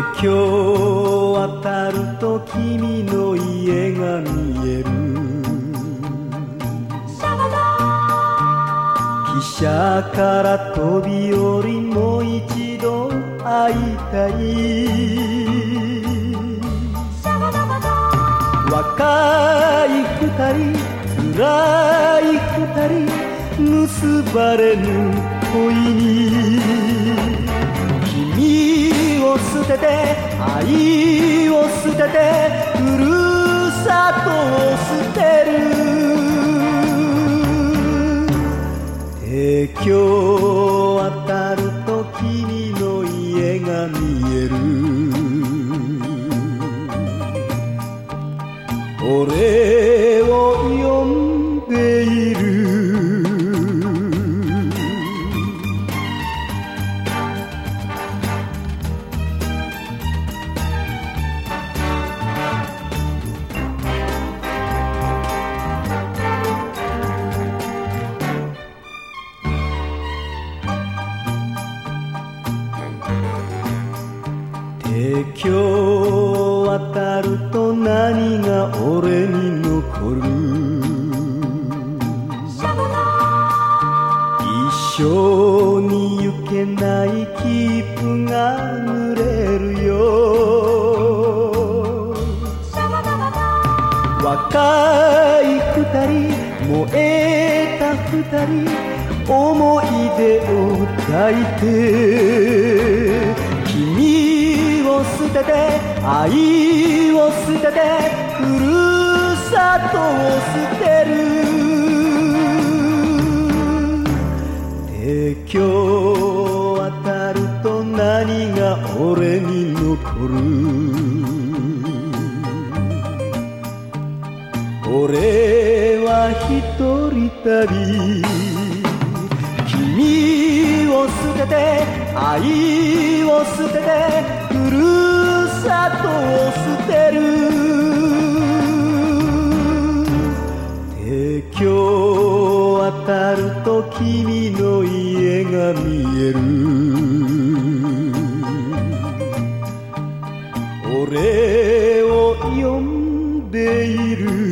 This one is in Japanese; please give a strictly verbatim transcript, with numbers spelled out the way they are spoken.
京渡ると君の家が見える。汽車から飛び降りもう一度会いたい。若い二人辛い二人結ばれぬ恋に、君を捨てて愛を捨ててふるさとを捨てる。帝京渡ると君の家が見える。俺を呼んでいる。帝京渡ると何が俺に残る。一生に行けない切符が濡れるよ。若い二人燃えた二人思い出を抱いて、君を捨てて愛を捨ててふるさとを捨てる。帝京渡ると何が俺に残る。俺は一人旅。君を捨てて愛を捨ててふるさとを捨てる。帝京渡ると君の家が見える。俺を呼んでいる。